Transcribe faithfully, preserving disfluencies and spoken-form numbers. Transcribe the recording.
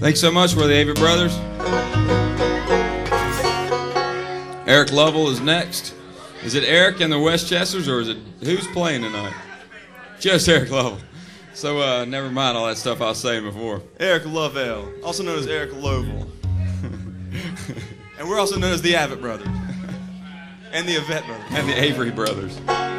Thanks so much. We're the Avett Brothers. Eric Lovell is next. Is it Eric and the Westchesters, or is it who's playing tonight? Just Eric Lovell. So uh, never mind all that stuff I was saying before. Eric Lovell, also known as Eric Lovell. And we're also known as the Avett Brothers. And the Avett Brothers. And the Avery Brothers.